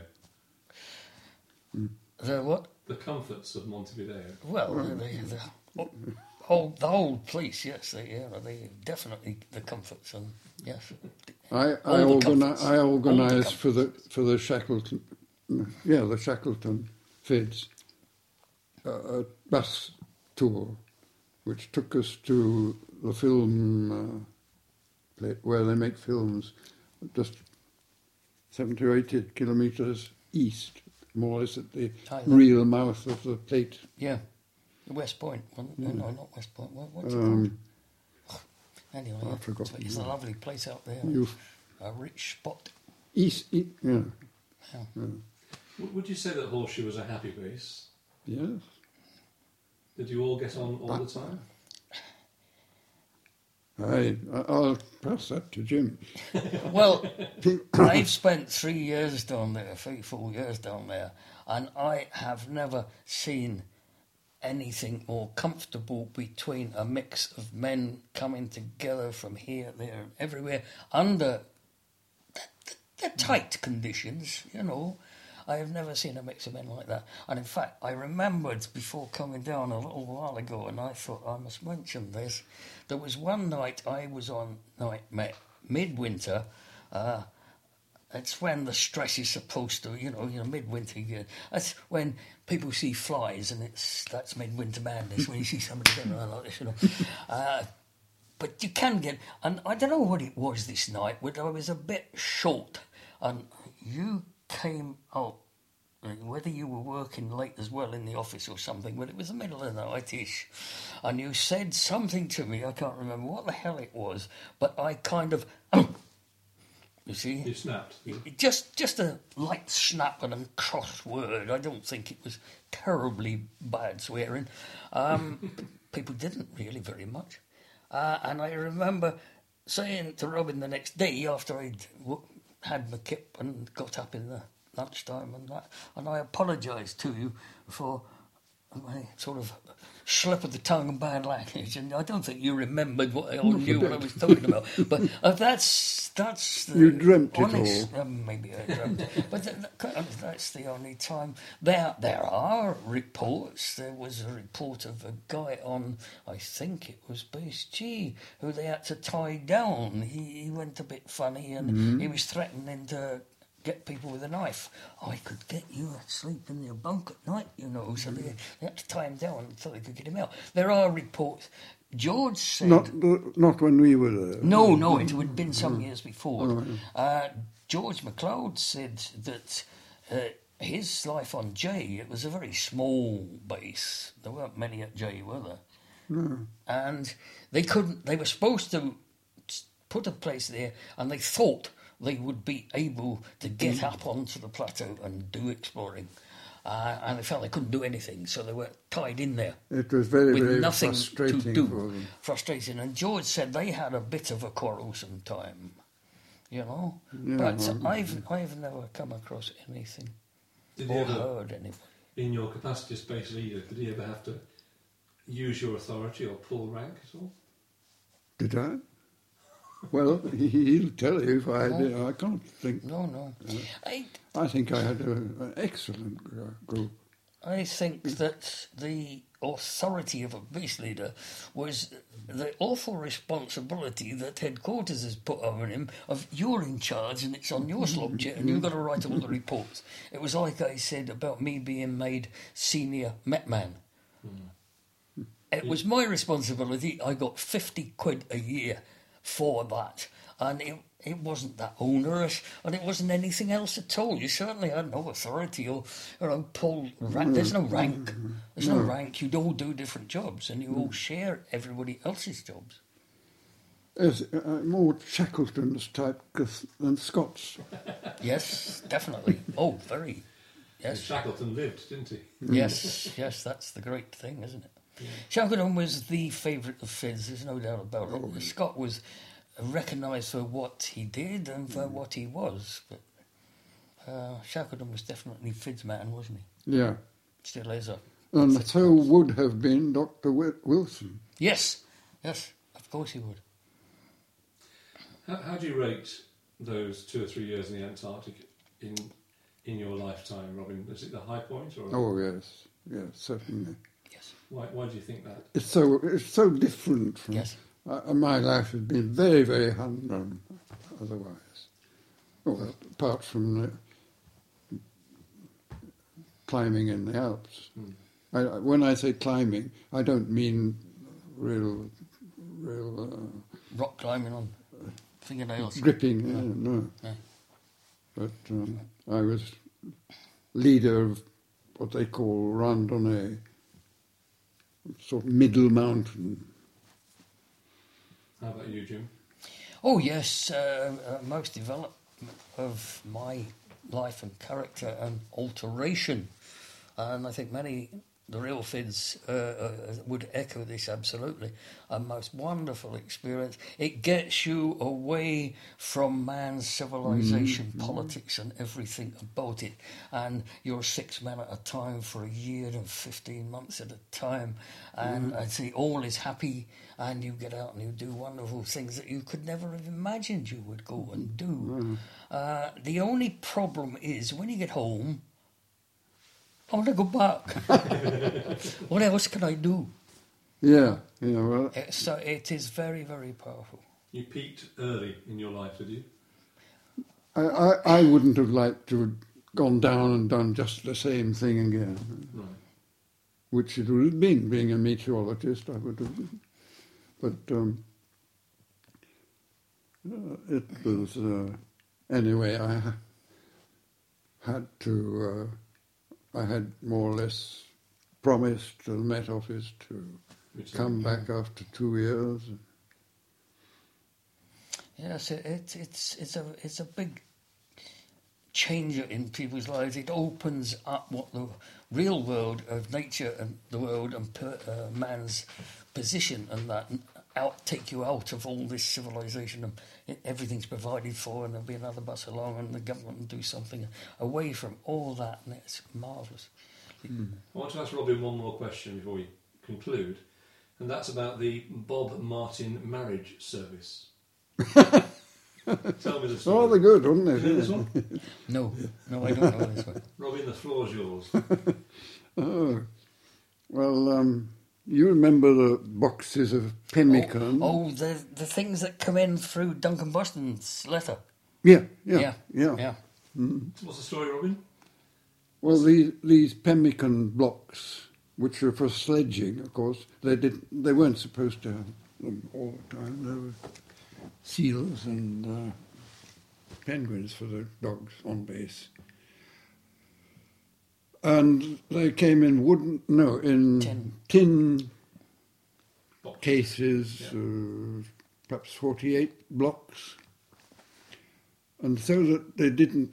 Mm. The what? The comforts of Montevideo. Well, the, the, the, whole, the whole place, yes, they, yeah, they definitely the comforts and yes. I, All I, the organi- comforts. I All the organised for the comforts. for the Shackleton, yeah, the Shackleton Fids, uh, a bus tour, which took us to the film uh, pla- where they make films, just seventy or eighty kilometres east, more or less at the Thailand. real mouth of the plate. Yeah, West Point. Well, Yeah. No, not West Point. What, what's it called? Um, Anyway, I've yeah, forgotten it's, it's a now. lovely place out there. you A rich spot. east, e- yeah, Yeah. yeah, W- Would you say that Horseshoe was a happy base? yes. Did you all get on all Uh, the time? I, I'll pass that to Jim. Well, I've spent three years down there, three, four years down there, and I have never seen anything more comfortable between a mix of men coming together from here, there, and everywhere under the, the, the tight conditions, you know. I have never seen a mix of men like that. And in fact, I remembered before coming down a little while ago, and I thought I must mention this. There was one night I was on night met midwinter. Uh, it's when the stress is supposed to, you know, you know, midwinter. You, that's when people see flies, and it's that's midwinter madness. When you see somebody going around like this, you know. Uh, but you can get, and I don't know what it was this night, but I was a bit short, and you came out, whether you were working late as well in the office or something, but it was the middle of the night-ish, and you said something to me, I can't remember what the hell it was, but I kind of, you see? You snapped. Just just a light snap and a cross word. I don't think it was terribly bad swearing. Um, people didn't really very much. Uh, and I remember saying to Robin the next day after I'd w- had my kip and got up in the lunchtime and that, and I apologised to you for my sort of slip of the tongue and bad language, and I don't think you remembered what I knew what I was talking about. But uh, that's that's the You dreamt honest, it all. Um, maybe I dreamt it, but th- th- that's the only time. There there are reports. There was a report of a guy on, I think it was Base G, who they had to tie down. He, he went a bit funny, and Mm-hmm. he was threatening to get people with a knife. I could get you asleep in your bunk at night, you know, so they, they had to tie him down until they could get him out. There are reports. George said... Not the- not when we were there. No, no, it had been some years before. Uh, George MacLeod said that uh, his life on Jay, it was a very small base. There weren't many at Jay, were there? No. And they couldn't... They were supposed to put a place there, and they thought they would be able to get up onto the plateau and do exploring. Uh, and they felt they couldn't do anything, so they were tied in there It was very, with very nothing frustrating to do. for them. Frustrating. And George said they had a bit of a quarrelsome time, you know. Yeah, but well, I've I've never come across anything Did you or ever, heard anything. in your capacity as space leader, did you ever have to use your authority or pull rank at all? Did I? Well, he- he'll tell you if I No. did. I can't think. No, no. I I think I had a, an excellent gr- group. I think that the authority of a base leader was the awful responsibility that headquarters has put on him of you're in charge and it's on your slop jet and you've got to write all the reports. It was like I said about me being made senior Met Man. Mm. It was my responsibility. I got fifty quid a year for that. And it it wasn't that onerous, and it wasn't anything else at all. You certainly had no authority or, you know, pull rank. There's no rank. There's no rank. You all do different jobs, and you all share everybody else's jobs. As, uh, more Shackleton's type gus- than Scott's. Yes, definitely. Oh, very. Yes. Shackleton lived, didn't he? Yes, yes, that's the great thing, isn't it? Yeah. Shackleton was the favourite of Fid's, there's no doubt about it. Oh, Scott was recognised for what he did and for what he was, but uh, Shackleton was definitely Fid's man, wasn't he? Yeah. Still is. A, And so would have been Doctor Wi- Wilson. Yes, yes, of course he would. How, how do you rate those two or three years in the Antarctic in in your lifetime, Robin? Is it the high point? Or Oh, yes. Yes, certainly. Yes. Why, why do you think that? It's so it's so different from... Yes. Uh, my life has been very, very humdrum otherwise. Well, apart from the climbing in the Alps. Hmm. I, I- when I say climbing, I don't mean real, real uh, Rock climbing on fingernails. gripping, uh, no. Yeah. But um, I was leader of what they call randonnée, sort of middle mountain. How about you, Jim? Oh yes, uh, uh, most development of my life and character and alteration, and I think many the real Fids uh, uh, would echo this absolutely. A most wonderful experience. It gets you away from man's civilization, Mm-hmm. politics, and everything about it. And you're six men at a time for a year and fifteen months at a time. And Mm-hmm. I see all is happy, and you get out and you do wonderful things that you could never have imagined you would go and do. Mm-hmm. Uh, the only problem is when you get home, I want to go back. What else can I do? Yeah, yeah, well, It's, so it is very, very powerful. You peaked early in your life, did you? I, I, I wouldn't have liked to have gone down and done just the same thing again, Right. which it would have been, being a meteorologist, I would have been. But um, uh, it was, uh, anyway, I ha- had to, uh, I had more or less promised the Met Office to Which come back after two years. Yes, it, it, it's it's a it's a big changer in people's lives. It opens up what the real world of nature and the world and per, uh, man's position and that and out take you out of all this civilization and it, everything's provided for and there'll be another bus along and the government will do something away from all that and it's marvellous. Mm. I want to ask Robin one more question before we conclude, and that's about the Bob Martin marriage service. Tell me the story. Oh, they're good, wasn't Do it? you know this one? No, no, I don't know this one. Robin, the floor's yours. Oh, well, um, you remember the boxes of pemmican? Oh, oh, the the things that come in through Duncan Boston's letter. yeah, yeah, Yeah, yeah. yeah. What's the story, Robin? Well, these these pemmican blocks, which were for sledging, of course, they did they weren't supposed to have them all the time. There were seals and uh, penguins for the dogs on base. And they came in wooden, no, in Tin. tin Box. cases, Yeah. uh, perhaps forty-eight blocks. And so that they didn't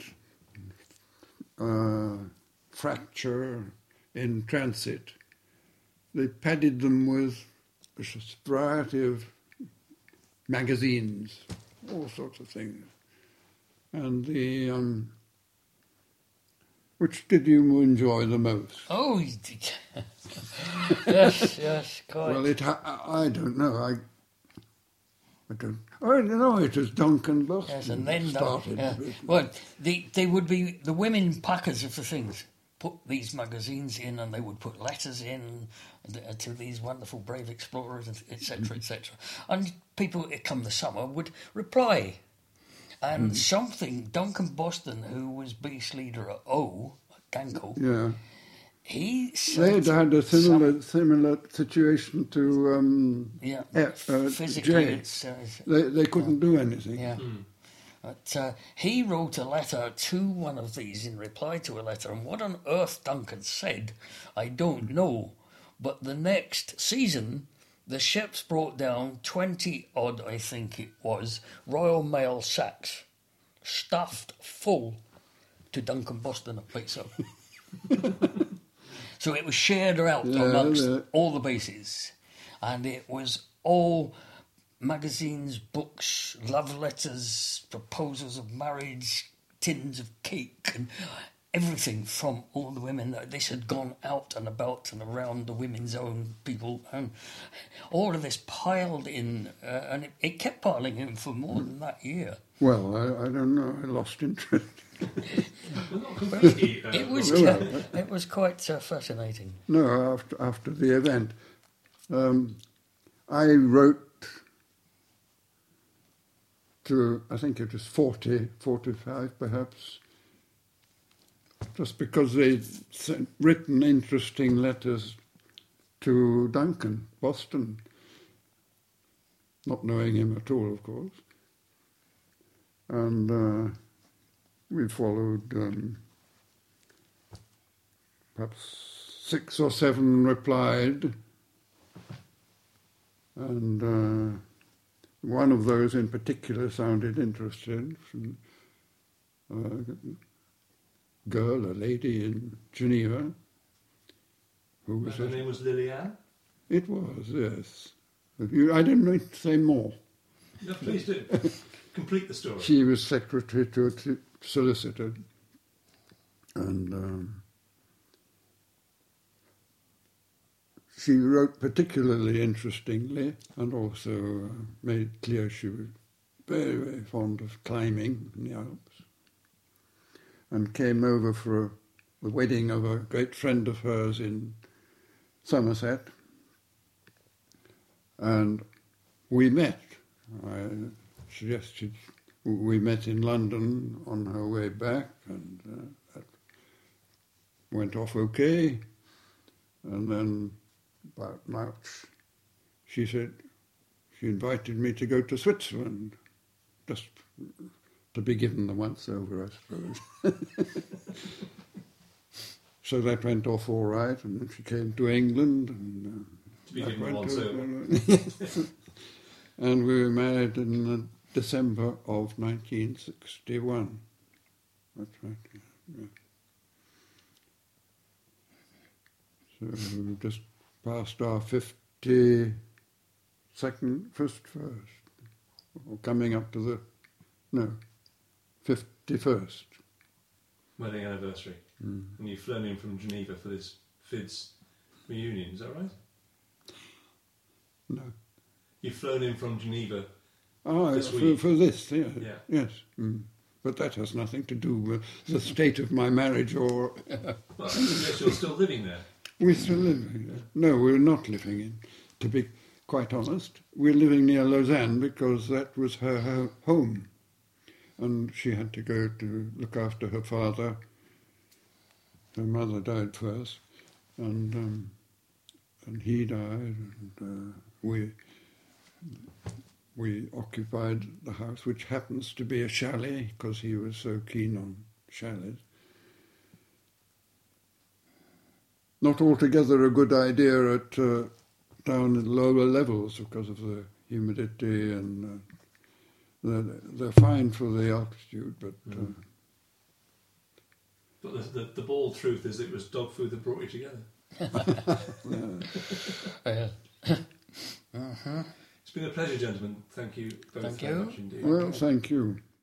uh, fracture in transit, they padded them with a variety of magazines, all sorts of things. And the, um, which did you enjoy the most? Oh, you did. yes, yes, quite. Well, it, ha- I don't know. I, I don't. I don't know. It was Duncan Boston yes, and then that started. yeah. the business. Well, the, they would be the women packers of the things. Put these magazines in, and they would put letters in uh, to these wonderful brave explorers, et cetera, et cetera. And people, come the summer, would reply. And Mm. something, Duncan Boston, who was base leader at O, at Ganco, Yeah, he they said had had a similar some- similar situation to um, yeah, eh, uh, physically, Jay. it's, uh, it's- They they couldn't do anything. yeah. But uh, he wrote a letter to one of these in reply to a letter, and what on earth Duncan said, I don't know. But the next season, the ships brought down twenty odd, I think it was, Royal Mail sacks, stuffed full to Duncan Boston at Peso. So it was shared out Yeah, amongst yeah. all the bases, and it was all magazines, books, love letters, proposals of marriage, tins of cake, and everything from all the women. This had gone out and about and around the women's own people, and all of this piled in, uh, and it, it kept piling in for more than that year. Well, I, I don't know. I lost interest. Well, not completely. Uh, It was, Robin. uh, it was quite uh, fascinating. No, after after the event, um, I wrote to, I think it was forty, forty-five perhaps, just because they'd sent, written interesting letters to Duncan, Boston, not knowing him at all, of course. And uh, we followed um, perhaps six or seven replied, and uh, one of those in particular sounded interesting, from a girl, a lady in Geneva, Who was Her it? name was Liliane? It was, yes. But you, I didn't need to say more. No, please do. Complete the story. She was secretary to a t- solicitor, and um, she wrote particularly interestingly, and also uh, made clear she was very, very fond of climbing in the Alps, and came over for a, the wedding of a great friend of hers in Somerset, and we met. I suggested we met in London on her way back, and uh, that went off okay. And then about March, she said she invited me to go to Switzerland, just to be given the once over, I suppose. So that went off all right, and then she came to England, and uh, To be that given the went once over. over. And we were married in uh, December of nineteen sixty-one. That's right. Yeah. So we just passed our fifty-second, first, first, or coming up to the, no, fifty-first. Wedding anniversary. Mm. And you've flown in from Geneva for this F I D S reunion, is that right? No. You've flown in from Geneva. Ah, This for, week. for this, yeah. Yeah. Yes. Mm. But that has nothing to do with the state of my marriage or... Well, I guess you're still living there. We're still living there. No, we're not living in. To be quite honest, we're living near Lausanne because that was her, her home. And she had to go to look after her father. Her mother died first, and um, and he died, and uh, we we occupied the house, which happens to be a chalet because he was so keen on chalets. Not altogether a good idea at uh, down at lower levels because of the humidity, and uh, they're, they're fine for the altitude, but. Uh, Mm. But the, the, the bald truth is that it was dog food that brought you together. yeah. Yeah. uh-huh. It's been a pleasure, gentlemen. Thank you both Thank very you. much indeed. Well, thank you.